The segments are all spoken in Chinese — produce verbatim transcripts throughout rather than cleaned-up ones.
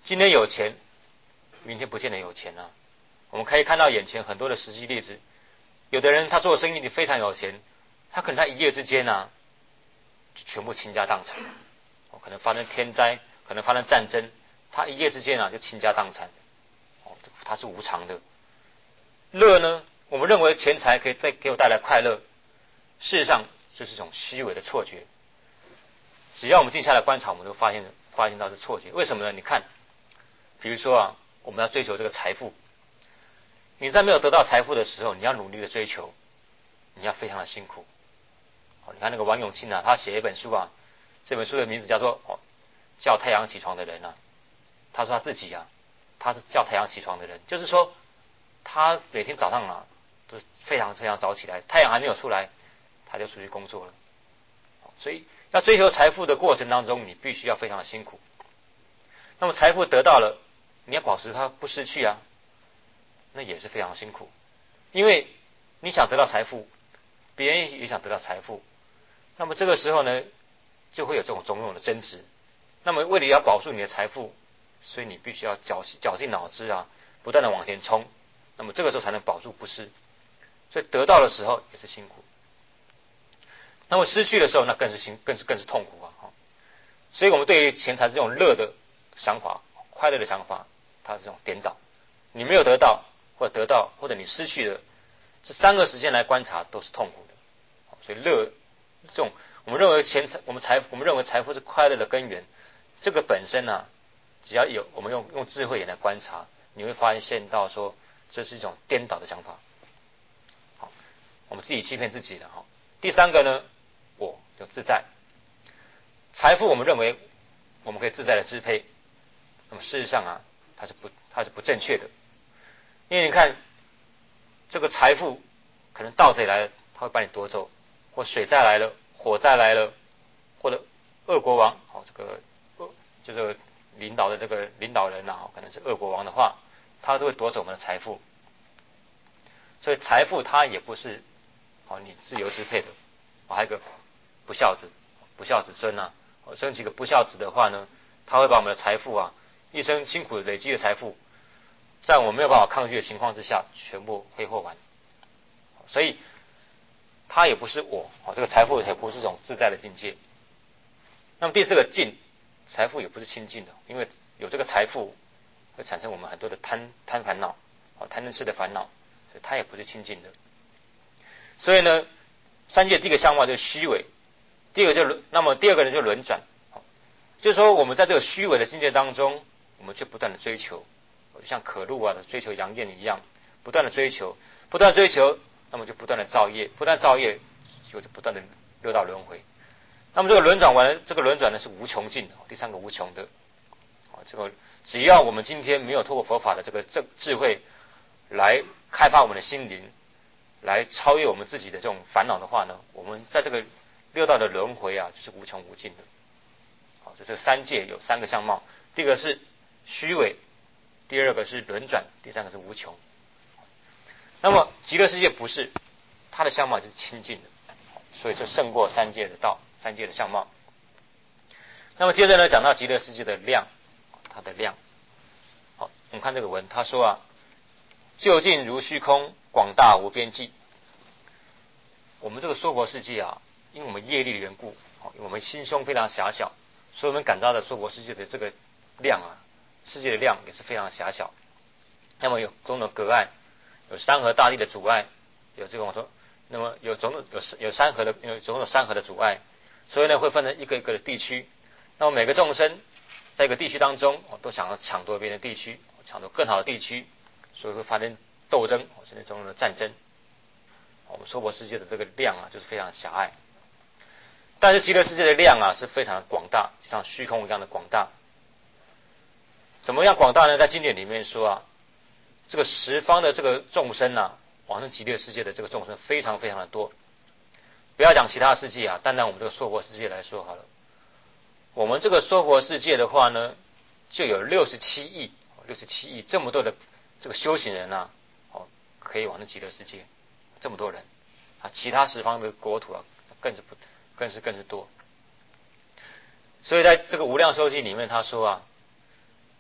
今天有钱，明天不见得有钱啊。我们可以看到眼前很多的实际例子，有的人他做生意非常有钱，他可能在一夜之间啊，就全部倾家荡产，哦，可能发生天灾，可能发生战争，他一夜之间啊就倾家荡产，哦，他是无常的。乐呢，我们认为钱财可以再给我带来快乐，事实上这是一种虚伪的错觉。只要我们静下来观察，我们都发现发现到是错觉。为什么呢？你看，比如说啊，我们要追求这个财富，你在没有得到财富的时候，你要努力的追求，你要非常的辛苦。哦，你看那个王永庆啊，他写一本书啊，这本书的名字叫做《哦叫太阳起床的人》啊。他说他自己啊，他是叫太阳起床的人，就是说他每天早上啊都非常非常早起来，太阳还没有出来，他就出去工作了。所以要追求财富的过程当中，你必须要非常的辛苦。那么财富得到了，你要保持它不失去啊，那也是非常辛苦。因为你想得到财富，别人也想得到财富，那么这个时候呢，就会有这种种种的争执。那么为了要保住你的财富，所以你必须要绞绞尽脑汁啊，不断的往前冲。那么这个时候才能保住不失。所以得到的时候也是辛苦，那么失去的时候，那更是辛，更是更是痛苦啊！所以我们对于钱财这种乐的想法、快乐的想法，它是这种颠倒。你没有得到，或者得到，或者你失去了，这三个时间来观察都是痛苦的。所以乐这种，我们认为钱财，我们财，我们认为财富是快乐的根源。这个本身呢、啊，只要有我们用用智慧眼来观察，你会发现到说，这是一种颠倒的想法。好，我们自己欺骗自己的哈。第三个呢，我有自在。财富我们认为我们可以自在的支配，那么事实上啊，它是不它是不正确的。因为你看，这个财富可能盗贼来了，他会把你夺走，或水灾来了，火灾来了，或者恶国王，好，这个就这个领导的这个领导人啊，可能是恶国王的话，他都会夺走我们的财富。所以财富它也不是好你自由支配的。还有一个不孝子，不孝子孙啊，生几个不孝子的话呢，他会把我们的财富啊，一生辛苦累积的财富，在我们没有办法抗拒的情况之下，全部挥霍完。所以他也不是我，这个财富也不是这种自在的境界。那么第四个净，财富也不是清净的，因为有这个财富会产生我们很多的贪贪烦恼，贪嗔痴的烦恼，所以它也不是清净的。所以呢，三界第一个相貌就是虚伪，第二个就那么第二个呢就轮转，就是说我们在这个虚伪的境界当中，我们却不断的追求，像可露啊追求阳焰一样，不断的追求，不断追求，那么就不断的造业，不断造业就不断的六道轮回。那么这个轮转完，这个轮转呢是无穷尽的，第三个无穷的。这个只要我们今天没有透过佛法的这个智智慧来开发我们的心灵，来超越我们自己的这种烦恼的话呢，我们在这个六道的轮回啊，就是无穷无尽的。好，就这三界有三个相貌，第一个是虚伪，第二个是轮转，第三个是无穷。那么极乐世界不是，它的相貌就是清净的，所以就胜过三界的道，三界的相貌。那么接着呢，讲到极乐世界的量，它的量。好，我们看这个文，他说啊，究竟如虚空，广大无边际。我们这个娑婆世界啊，因为我们业力的缘故，因为我们心胸非常狭小，所以我们感到的娑婆世界的这个量啊，世界的量也是非常狭小。那么有种种隔碍，有山河大地的阻碍，有这种说，那么有种种有有山河的有种种山河的阻碍，所以呢会分成一个一个的地区。那么每个众生在一个地区当中，都想要抢夺别人的地区，抢夺更好的地区，所以会发生斗争，甚至种种的战争。我们娑婆世界的这个量啊，就是非常狭隘。但是极乐世界的量啊，是非常的广大，就像虚空一样的广大。怎么样广大呢？在经典里面说啊，这个十方的这个众生啊，往生极乐世界的这个众生非常非常的多。不要讲其他世界啊，单单我们这个娑婆世界来说好了。我们这个娑婆世界的话呢，就有六十七亿，六十七亿这么多的这个修行人啊，哦，可以往生极乐世界，这么多人啊，其他十方的国土啊，更是不，更是更是多。所以在这个无量寿经里面，他说啊，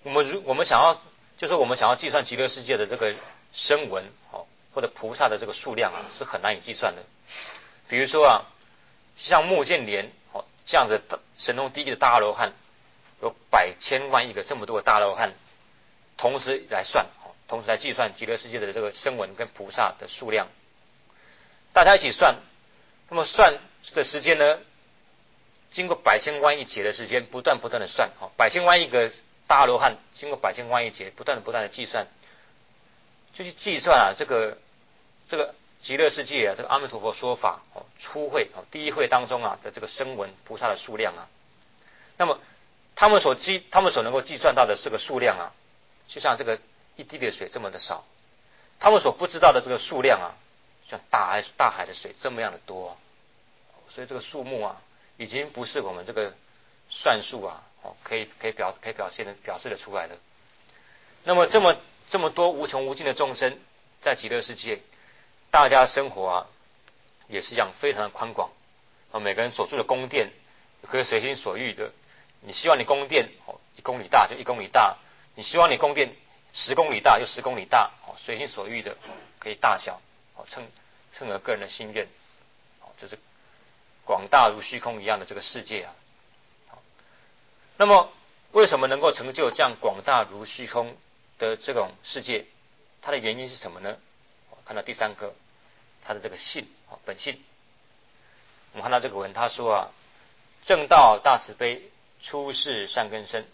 我们如我们想要，就是我们想要计算极乐世界的这个声闻哦，或者菩萨的这个数量啊，是很难以计算的。比如说啊，像目犍连哦这样子神通第一的大阿罗汉，有百千万亿个这么多的大阿罗汉，同时来算，同时来计算极乐世界的这个声闻跟菩萨的数量，大家一起算，那么算的时间呢，经过百千万亿劫的时间，不断不断的算，哦，百千万亿个大阿罗汉经过百千万亿劫，不断的不断的计算，就去计算啊，这个这个极乐世界啊，这个阿弥陀佛说法哦，初会哦，第一会当中啊的这个声闻菩萨的数量啊，那么他们所计，他们所能够计算到的这个数量啊，就像这个一滴的水这么的少，他们所不知道的这个数量啊，像大海大海的水这么样的多，啊，所以这个数目啊，已经不是我们这个算术啊，哦，可以可以表可以表现的表示的出来的。那么这么这么多无穷无尽的众生在极乐世界，大家生活啊，也是一样非常的宽广，啊，每个人所住的宫殿可以随心所欲的。你希望你宫殿哦一公里大就一公里大，你希望你宫殿十公里大就十公里大，哦，随心所欲的可以大小，哦，称称合个人的心愿，哦，就是广大如虚空一样的这个世界啊。那么为什么能够成就这样广大如虚空的这种世界？它的原因是什么呢？看到第三个，它的这个性，本性。我们看到这个文，他说啊，正道大慈悲，出世善根生。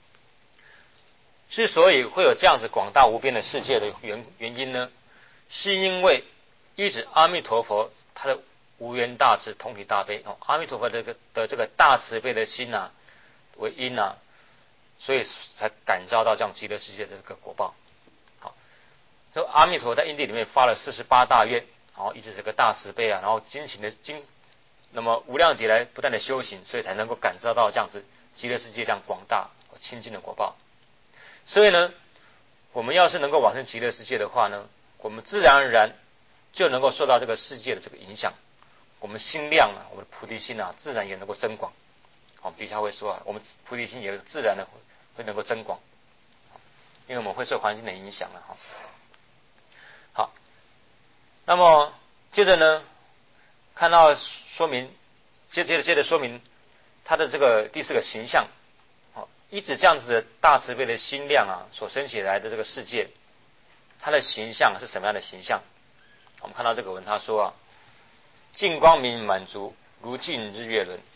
之所以会有这样子广大无边的世界的原原因呢，是因为一指阿弥陀佛他的无缘大慈，同体大悲哦，阿弥陀佛这个的这个大慈悲的心啊为因啊，所以才感召到这样极乐世界的这个果报。好，说阿弥陀佛在因地里面发了四十八大愿，然后一直这个大慈悲啊，然后精勤的精，那么无量劫来不断的修行，所以才能够感召到这样子极乐世界这样广大清净的果报。所以呢，我们要是能够往生极乐世界的话呢，我们自然而然就能够受到这个世界的这个影响，我们心量啊，我们的菩提心啊，自然也能够增广。我们底下会说啊，我们菩提心也自然的会能够增广，因为我们会受环境的影响了哈。好，那么接着呢，看到说明，接接着接着说明它的这个第四个形象。好，一指这样子的大慈悲的心量啊，所升起来的这个世界，它的形象是什么样的形象？我们看到这个文，他说啊，净光明满足，如镜日月轮。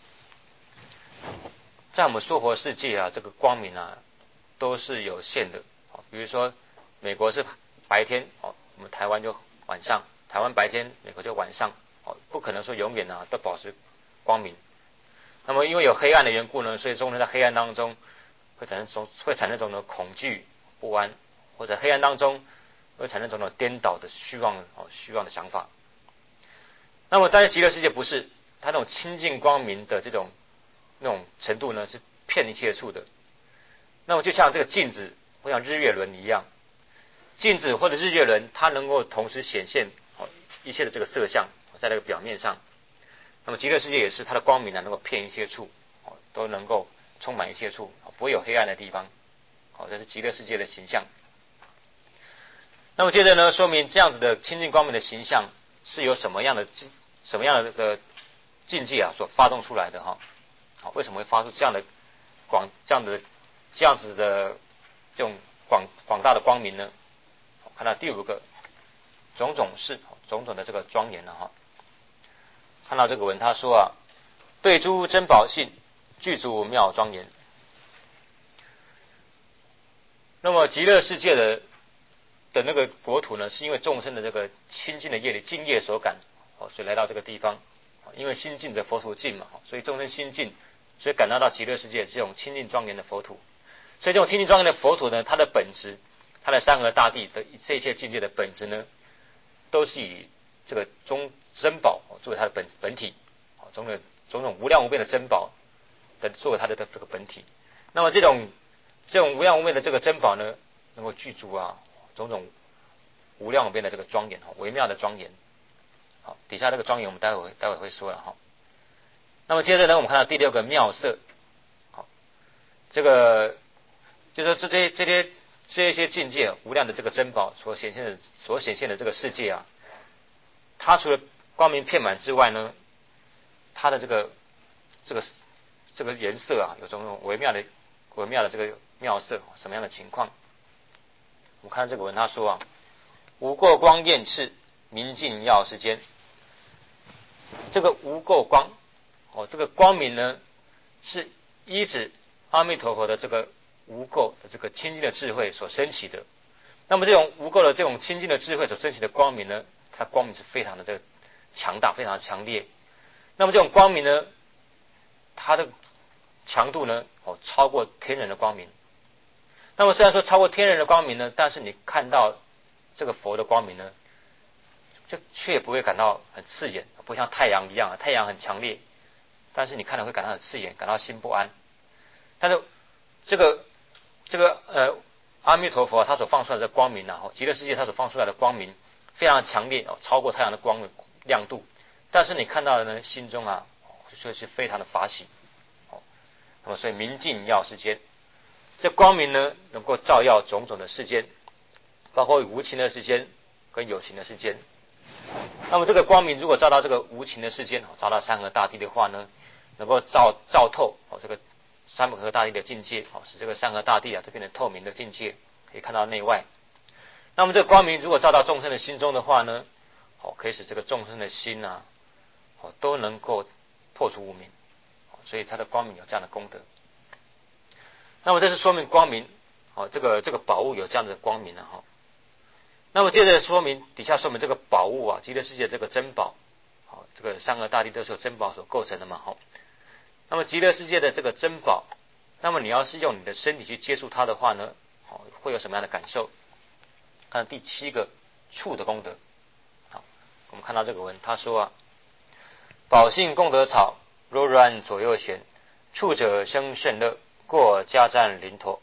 在我们娑婆世界啊，这个光明啊都是有限的。比如说美国是白天，我们台湾就晚上；台湾白天，美国就晚上，不可能说永远啊都保持光明。那么因为有黑暗的缘故呢，所以众人在黑暗当中会产生种会产生种种恐惧不安，或者黑暗当中会产生种种颠倒的虚妄哦虚妄的想法。那么但是极乐世界不是，它那种清净光明的这种那种程度呢，是遍一切处的。那么就像这个镜子或像日月轮一样，镜子或者日月轮，它能够同时显现一切的这个色相在那个表面上。那么极乐世界也是，它的光明呢能够遍一切处，都能够充满一切处，不会有黑暗的地方。好，这是极乐世界的形象。那么接着呢，说明这样子的清净光明的形象是由什么样的什么样的这个境界啊所发动出来的哈？好，为什么会发出这样的广这样的这样子的这种广广大的光明呢？看到第五个种种事，种种的这个庄严了哈。看到这个文，他说啊，对诸珍宝性，具足妙庄严。那么极乐世界的的那个国土呢，是因为众生的这个清净的业力净业所感，所以来到这个地方。因为心净的佛土净嘛，所以众生心净，所以感到到极乐世界这种清净庄严的佛土。所以这种清净庄严的佛土呢，它的本质，它的山河大地的这一切境界的本质呢，都是以这个中珍宝作为它的本本体，种种种种无量无边的珍宝的作为它的这个本体。那么这种这种无量无边的这个珍宝呢，能够具足啊种种无量无边的这个庄严，微妙的庄严。好，底下这个庄严我们待会待会会说了哈。那么接着呢，我们看到第六个妙色。好，这个就是说这些这些这些境界无量的这个珍宝所显现的所显现的这个世界啊，它除了光明遍满之外呢，它的这个这个这个颜色啊，有种种微妙的微妙的这个妙色，什么样的情况？我们看这个文，他说啊，无垢光焰炽，明镜耀世间。这个无垢光，哦，这个光明呢，是依止阿弥陀佛的这个无垢的这个清净的智慧所升起的。那么这种无垢的这种清净的智慧所升起的光明呢，它光明是非常的这个强大，非常的强烈。那么这种光明呢，它的强度呢，哦，超过天人的光明。那么虽然说超过天人的光明呢，但是你看到这个佛的光明呢，就却不会感到很刺眼，不像太阳一样啊，太阳很强烈，但是你看了会感到很刺眼，感到心不安。但是这个这个呃阿弥陀佛他所放出来的光明啊，极乐世界他所放出来的光明非常强烈哦，超过太阳的光的亮度。但是你看到的呢，心中啊就是非常的法喜。哦，那么所以明镜耀世间，这光明呢能够照耀种种的世间，包括无情的世间跟有情的世间。那么这个光明如果照到这个无情的世间，照到山河大地的话呢，能够照照透哦这个山河大地的境界，哦使这个山河大地啊都变成透明的境界，可以看到内外。那么这个光明如果照到众生的心中的话呢，哦可以使这个众生的心啊，哦都能够破除无明，所以它的光明有这样的功德。那么这是说明光明，哦这个这个宝物有这样的光明啊哈。那么接着说明底下说明这个宝物啊，极乐世界这个珍宝，好，这个山河大地都是由珍宝所构成的嘛，好。那么极乐世界的这个珍宝，那么你要是用你的身体去接触它的话呢，好，会有什么样的感受？看第七个触的功德。好，我们看到这个文，他说啊，宝性功德草，柔软左右旋，触者生甚乐，过迦旃林陀。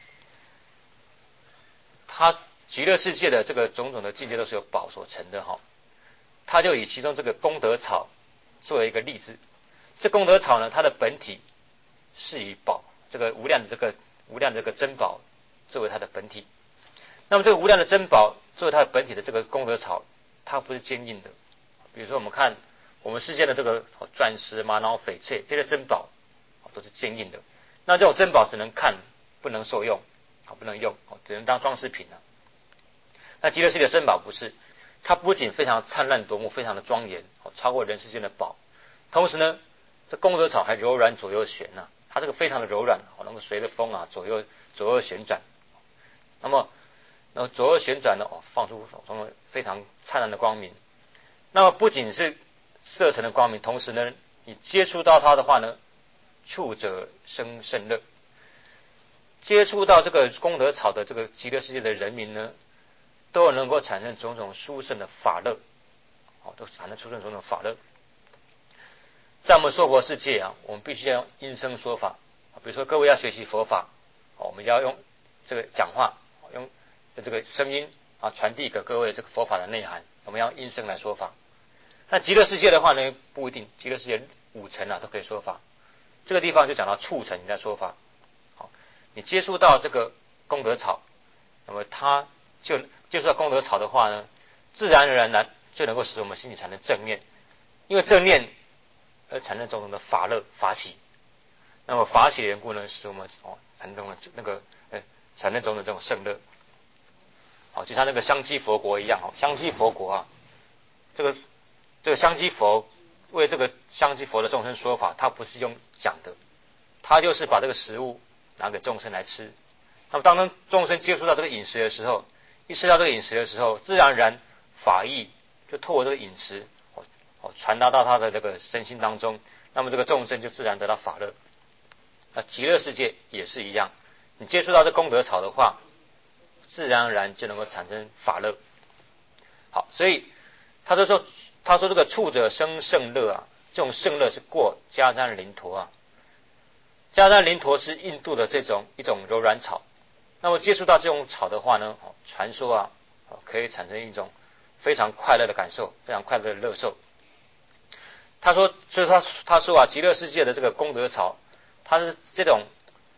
他极乐世界的这个种种的境界都是由宝所成的哈，他就以其中这个功德草作为一个例子。这功德草呢，它的本体是以宝这个无量的这个无量的这个珍宝作为它的本体。那么这个无量的珍宝作为它的本体的这个功德草，它不是坚硬的。比如说我们看我们世间的这个钻石、玛瑙、翡翠这些珍宝都是坚硬的。那这种珍宝只能看，不能受用，不能用，只能当装饰品了。那极乐世界的珍宝不是，它不仅非常灿烂夺目，非常的庄严，超过人世间的宝，同时呢，这功德草还柔软左右旋啊，它这个非常的柔软，能够随着风啊左右左右旋转。那么，那么左右旋转呢，哦，放出非常灿烂的光明。那么不仅是色尘的光明，同时呢，你接触到它的话呢，触者生甚乐。接触到这个功德草的这个极乐世界的人民呢，都能够产生种种殊胜的法乐，哦，都产生殊胜种种法乐。在我们娑婆世界啊，我们必须要用音声说法。比如说各位要学习佛法，我们要用这个讲话，用这个声音啊传递给各位这个佛法的内涵，我们要用音声来说法。那极乐世界的话呢，不一定，极乐世界五层啊都可以说法。这个地方就讲到触层你在说法。好，你接触到这个功德草，那么它就接触到功德草的话呢，自然而然就能够使我们心里产生正念，因为正念而产生种种的法乐法喜。那么法喜的缘故呢，使我们哦产生了那个呃产生种种这种胜乐。好，就像那个香积佛国一样，哦，香积佛国啊，这个这个香积佛为这个香积佛的众生说法，他不是用讲的，他就是把这个食物拿给众生来吃。那么当众生接触到这个饮食的时候，一吃到这个饮食的时候，自然而然法意就透过这个饮食哦哦传达到他的这个身心当中，那么这个众生就自然得到法乐。那极乐世界也是一样，你接触到这功德草的话，自然而然就能够产生法乐。好，所以他就说，他说这个触者生胜乐啊，这种胜乐是过迦旃林陀啊。迦旃林陀是印度的这种一种柔软草，那么接触到这种草的话呢，传说啊，可以产生一种非常快乐的感受，非常快乐的乐受。他说，所以他他说啊，极乐世界的这个功德草，它是这种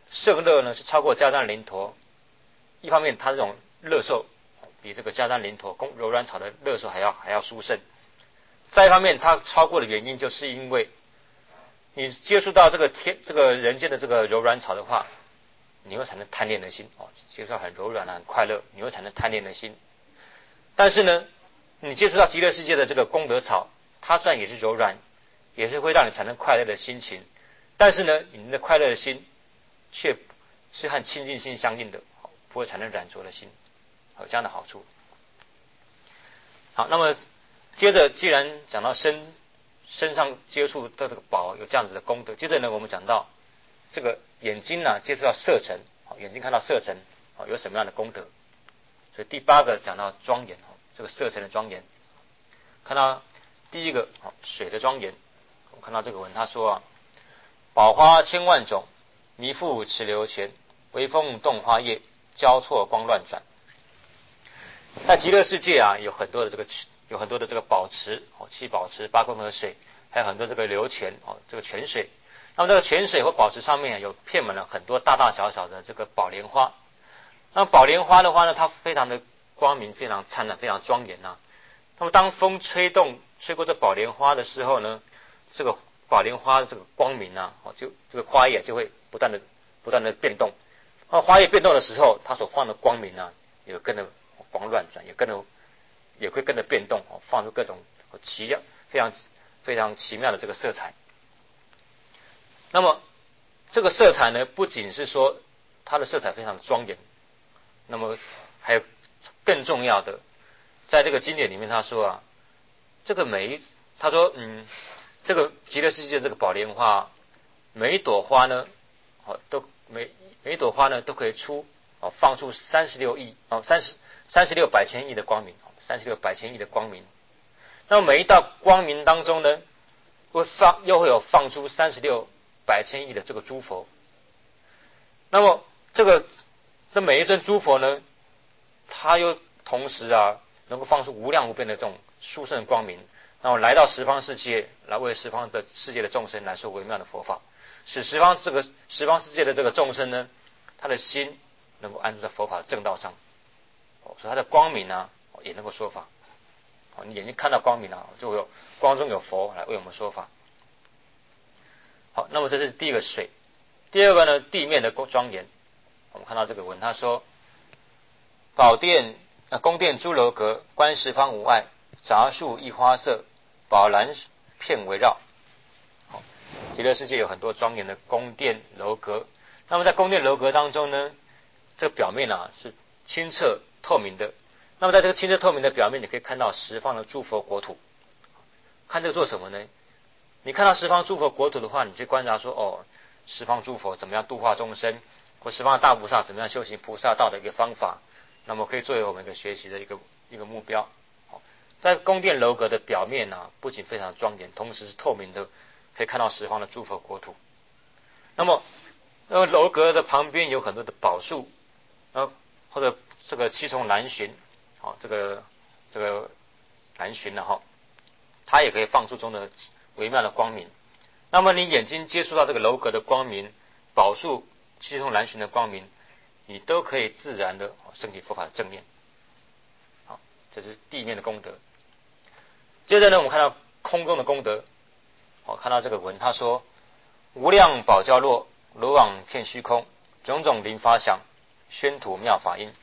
圣乐呢是超过加丹林陀，一方面它这种乐受比这个加丹林陀柔软草的乐受还要还要殊胜，再一方面它超过的原因就是因为你接触到这个天这个人间的这个柔软草的话，你会产生贪恋的心哦，接触到很柔软啊很快乐，你会产生贪恋的心。但是呢，你接触到极乐世界的这个功德草，它虽然也是柔软，也是会让你产生快乐的心情，但是呢，你的快乐的心却是和清净心相应的，不会产生染着的心，有这样的好处。好，那么接着既然讲到身身上接触到这个宝有这样子的功德，接着呢，我们讲到这个眼睛呢、啊、接触到色尘，眼睛看到色尘有什么样的功德？所以第八个讲到庄严，这个色尘的庄严。看到第一个水的庄严，我们看到这个文他说啊，宝花千万种，弥覆池流泉，微风动花叶，交错光乱转。在极乐世界啊，有很多的这个有很多的这个宝池哦，七宝池、八功德水，还有很多这个流泉哦，这个泉水。那么这个泉水或宝池上面有遍满了很多大大小小的这个宝莲花。那么宝莲花的话呢，它非常的光明，非常灿烂，非常庄严啊。那么当风吹动吹过这宝莲花的时候呢，这个宝莲花的这个光明啊，就这个花叶就会不断的不断的变动。那花叶变动的时候，它所放的光明啊，也跟着光乱转，也跟着也会跟着变动，放出各种奇妙、非常非常奇妙的这个色彩。那么这个色彩呢，不仅是说它的色彩非常的庄严，那么还有更重要的，在这个经典里面他说啊，这个每一他说嗯，这个极乐世界这个宝莲花，每一朵花呢，哦都每每一朵花呢都可以出哦放出三十六亿哦三十三十六百千亿的光明，三十六百千亿的光明。那么每一道光明当中呢，会放又会有放出三十六百千亿的这个诸佛。那么这个这每一尊诸佛呢，他又同时啊能够放出无量无边的这种殊胜光明，然后来到十方世界，来为十方的世界的众生来说微妙的佛法，使十方这个十方世界的这个众生呢，他的心能够安住在佛法的正道上，哦，所以他的光明呢也能够说法。哦，你眼睛看到光明啊，就会有光中有佛来为我们说法。好，那么这是第一个水。第二个呢，地面的庄严。我们看到这个文，他说：宝殿呃宫殿诸楼阁，观十方无碍，杂树一花色，宝蓝片围绕。好，极乐世界有很多庄严的宫殿楼阁。那么在宫殿楼阁当中呢，这个表面啊是清澈透明的。那么在这个清澈透明的表面，你可以看到十方的诸佛国土。看这个做什么呢？你看到十方诸佛国土的话，你就观察说，哦，十方诸佛怎么样度化众生，或十方的大菩萨怎么样修行菩萨道的一个方法，那么可以作为我们一个学习的一个一个目标。好，在宫殿楼阁的表面呢、啊，不仅非常庄严，同时是透明的，可以看到十方的诸佛国土。那么，那么楼阁的旁边有很多的宝树，呃，或者这个七重蓝寻，好，这个这个蓝寻呢，哈，它也可以放出中的微妙的光明。那么你眼睛接触到这个楼阁的光明、宝树、七重蓝寻的光明，你都可以自然的升起佛法的正念。好，这是地面的功德。接着呢，我们看到空中的功德。好，看到这个文，他说：无量宝交落，罗网遍虚空，种种灵发响，宣吐妙法音。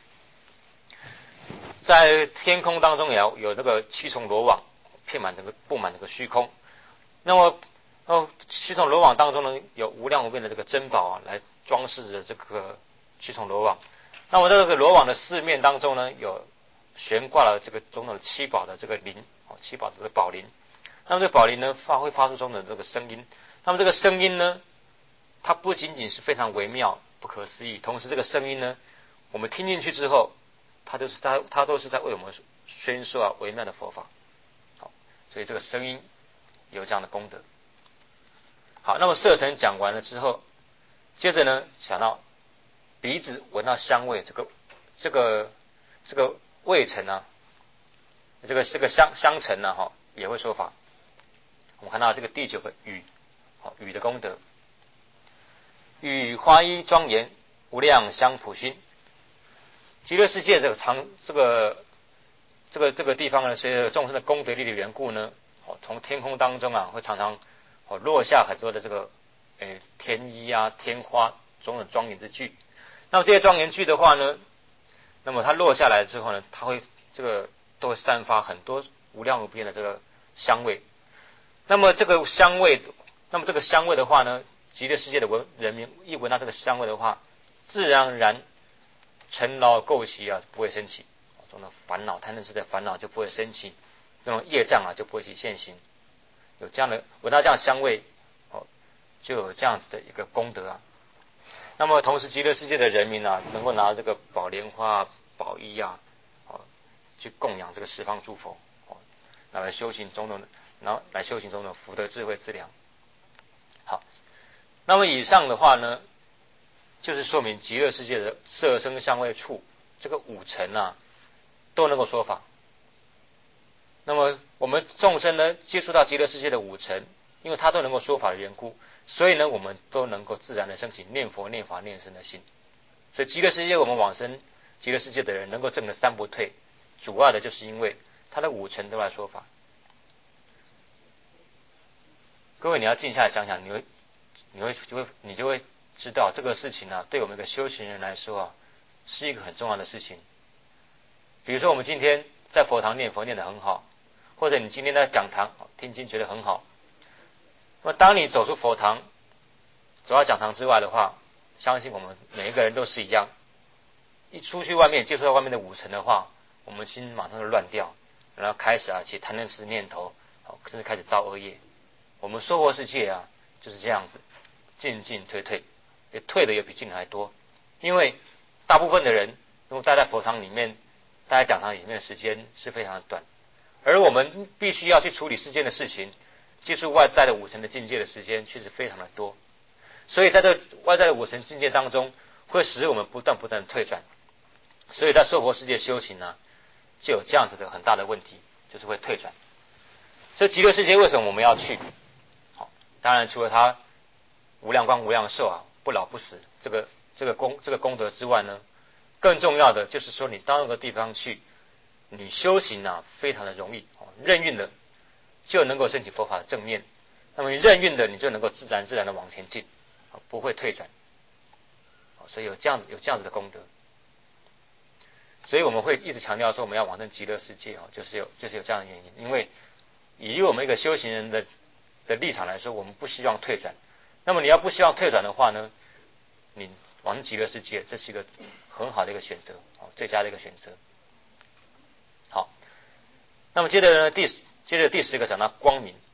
在天空当中也有有这个七重罗网，遍满整个布满这个虚空。那么，哦，七重罗网当中呢，有无量无边的这个珍宝啊，来装饰着这个七重罗网。那么在这个罗网的四面当中呢，有悬挂了这个种种的七宝的这个铃，哦，七宝的这个宝铃。那么这个宝铃呢，发会发出中的这个声音。那么这个声音呢，它不仅仅是非常微妙、不可思议，同时这个声音呢，我们听进去之后，它都是它它都是在为我们宣说啊微妙的佛法。好，所以这个声音有这样的功德。好，那么色尘讲完了之后，接着呢讲到鼻子闻到香味，这个这个这个味尘啊，这个这个香香尘呢，哈，也会说法。我们看到这个第九个语，好，语的功德。 与华衣庄严，无量相普熏。极乐世界这个长这个这个这个地方呢，随着众生的功德力的缘故呢，哦，从天空当中啊，会常常哦落下很多的这个诶天衣啊、天花种种庄严之具。那么这些庄严具的话呢，那么它落下来之后呢，它会这个都会散发很多无量无边的这个香味。那么这个香味，那么这个香味的话呢，极乐世界的闻人民一闻到这个香味的话，自然而然尘劳垢习啊不会升起，这种烦恼贪嗔痴的烦恼就不会升起，那种业障啊就不会起现行。有这样的闻到这样香味，哦，就有这样子的一个功德啊。那么同时极乐世界的人民啊，能够拿这个宝莲花、宝衣啊，哦，去供养这个十方诸佛，哦，来修行种种的。然后来修行中的福德智慧资粮。好，那么以上的话呢，就是说明极乐世界的色声香味触这个五尘啊，都能够说法。那么我们众生呢，接触到极乐世界的五尘，因为它都能够说法的缘故，所以呢，我们都能够自然的升起念佛、念法、念僧的心。所以极乐世界我们往生极乐世界的人能够证得三不退，主要的就是因为他的五尘都来说法。各位，你要静下来想想，你会，你会就会你就会知道这个事情啊，对我们一个修行人来说啊，是一个很重要的事情。比如说，我们今天在佛堂念佛念得很好，或者你今天在讲堂听经觉得很好，那么当你走出佛堂，走到讲堂之外的话，相信我们每一个人都是一样，一出去外面接触到外面的五尘的话，我们心马上就乱掉，然后开始啊起贪嗔痴念头，甚至开始造恶业。我们娑婆世界啊就是这样子，进进退退，也退的也比进的还多。因为大部分的人如果待在佛堂里面，待在讲堂里面的时间是非常的短，而我们必须要去处理世间的事情，接触外在的五尘的境界的时间却是非常的多。所以在这外在的五尘境界当中，会使我们不断不断的退转。所以在娑婆世界修行呢，就有这样子的很大的问题，就是会退转。这极乐世界为什么我们要去？好，当然除了它无量光无量寿啊，不老不死这个这个功这个功德之外呢，更重要的就是说，你到那个地方去，你修行啊非常的容易，任运的就能够升起佛法的正面。那么你任运的，你就能够自然自然的往前进，不会退转。所以有这样子有这样子的功德。所以我们会一直强调说，我们要往生极乐世界啊，就是有就是有这样的原因。因为以我们一个修行人的的立场来说，我们不希望退转。那么你要不希望退转的话呢，你往生极乐世界，这是一个很好的一个选择，最佳的一个选择。好，那么接着呢，第接着第十个讲到光明。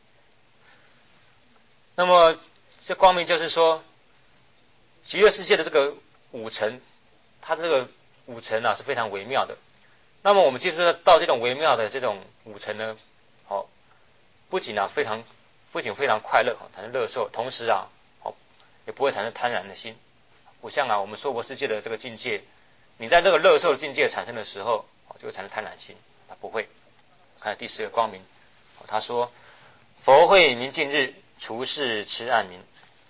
那么这光明就是说，极乐世界的这个五尘，它这个五尘啊是非常微妙的。那么我们接触到这种微妙的这种五尘呢，好，不仅啊非常不仅非常快乐，产生乐受，同时啊，好也不会产生贪婪的心。不像啊我们娑婆世界的这个境界，你在这个乐受的境界产生的时候，就会产生贪婪心，它不会。看第四个光明，他说：佛慧明净日，除世痴暗明。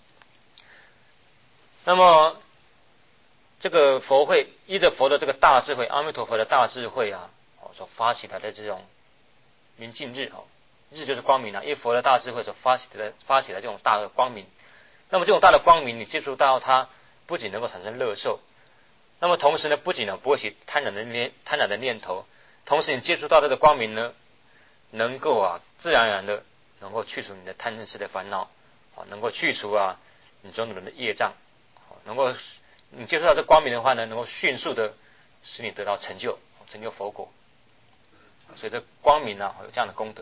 那么这个佛慧依着佛的这个大智慧，阿弥陀佛的大智慧啊，所发起来的这种明净日，日就是光明啊，因为佛的大智慧所发起的发起的这种大的光明。那么这种大的光明，你接触到它，不仅能够产生乐受，那么同时呢，不仅呢不会起贪婪的念贪婪的念头，同时你接触到这个光明呢，能够啊自然而然的能够去除你的贪嗔痴的烦恼，能够去除啊你种种的业障，能够你接触到这光明的话呢，能够迅速的使你得到成就，成就佛果。所以这光明啊有这样的功德。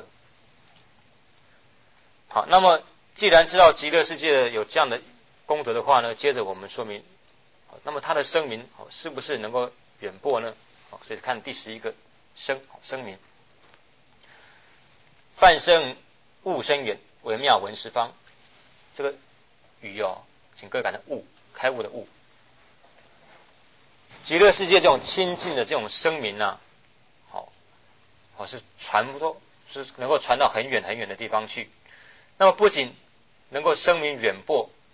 好，那么既然知道极乐世界有这样的功德的话呢，接着我们说明，那么它的声名是不是能够远播呢？所以看第十一个声声名，梵声悟声远，微妙闻十方。这个语哦，请各位改成悟，开悟的悟。极乐世界这种清净的这种声名啊，好，好是传不多，是能够传到很远很远的地方去。那么不仅能够声名远播，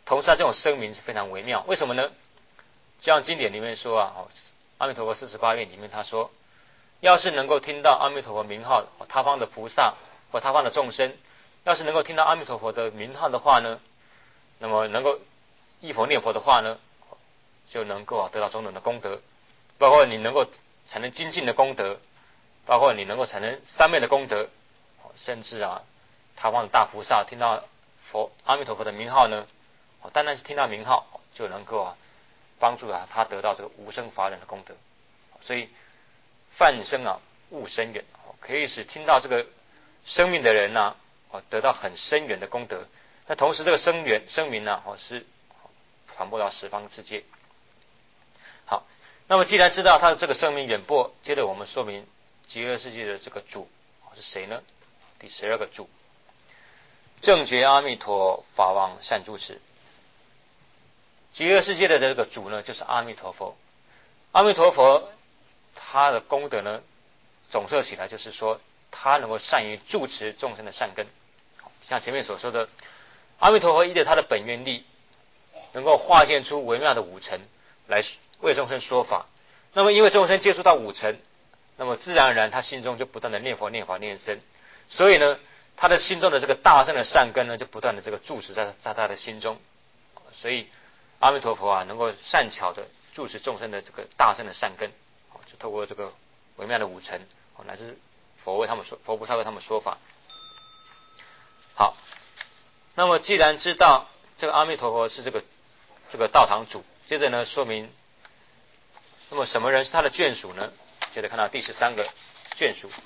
同时他这种声明是非常微妙。为什么呢？就像经典里面说啊，哦，阿弥陀佛四十八愿里面他说，要是能够听到阿弥陀佛名号，他方的菩萨或他方的众生，要是能够听到阿弥陀佛的名号的话呢，那么能够忆佛念佛的话呢，就能够啊得到种种的功德，包括你能够产生精进的功德，包括你能够产生三昧的功德，甚至啊他方的大菩萨听到佛阿弥陀佛的名号呢，单单是听到名号就能够啊帮助啊他得到这个无生法忍的功德。所以梵声啊悟深远，可以使听到这个声明的人呢、啊、得到很深远的功德。那同时这个声远声明呢、啊、是传播到十方世界。好，那么既然知道他的这个声明远播，接着我们说明极乐世界的这个主是谁呢？第十二个主，正觉阿弥陀法王善住持。极乐世界的这个主呢，就是阿弥陀佛。阿弥陀佛他的功德呢，总摄起来就是说，他能够善于住持众生的善根。像前面所说的，阿弥陀佛依着他的本愿力，能够化现出微妙的五尘来为众生说法。那么因为众生接触到五尘，那么自然而然他心中就不断的念佛念法念僧，所以呢他的心中的这个大圣的善根呢，就不断的这个住持在在他的心中。所以阿弥陀佛啊，能够善巧的住持众生的这个大圣的善根，就透过这个微妙的五尘，乃至佛为他们说佛菩萨为他们说法。好，那么既然知道这个阿弥陀佛是这个这个道场主，接着呢说明，那么什么人是他的眷属呢？接着看到第十三个眷属，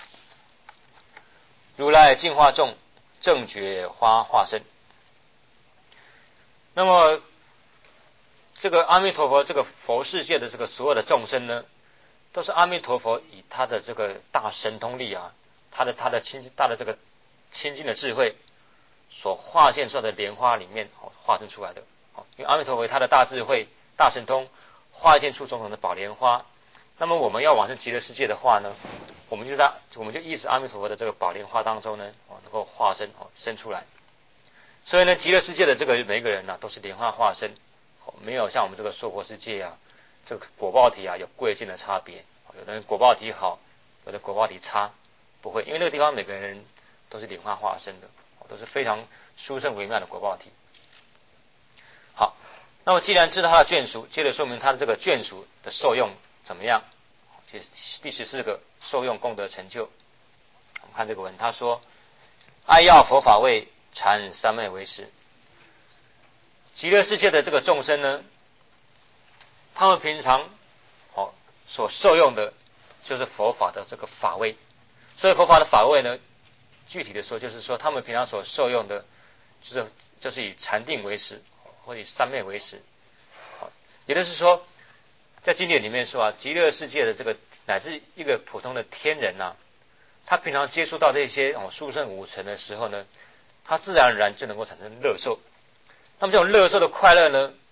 如来净化众，正觉花化身。那么这个阿弥陀佛这个佛世界的这个所有的众生呢，都是阿弥陀佛以他的这个大神通力啊，他的他的清大的这个清净的智慧所化现出来的莲花里面化身出来的。因为阿弥陀佛他的大智慧大神通化现出种种的宝莲花。那么我们要往生极乐世界的话呢，我们就在我们就依止阿弥陀佛的这个宝莲花当中呢，能够化身生出来。所以呢，极乐世界的这个每一个人呢、啊，都是莲花化身，没有像我们这个娑婆世界啊，这个果报体啊有贵贱的差别。有的人果报体好，有的果报体差，不会，因为那个地方每个人都是莲花化身的，都是非常殊胜微妙的果报体。好，那么既然知道他的眷属，接着说明他的这个眷属的受用怎么样？第十四个受用功德成就。我们看这个文，他说：爱要佛法味，禅三昧为师。极乐世界的这个众生呢，他们平常哦所受用的就是佛法的这个法味。所以佛法的法味呢，具体的说就是说他们平常所受用的就是就是以禅定为食，或以三昧为食。也就是说，在经典里面说啊，极乐世界的这个乃至一个普通的天人啊，他平常接触到这些哦殊胜五尘的时候呢，他自然而然就能够产生乐受。那么这种乐受的快乐呢，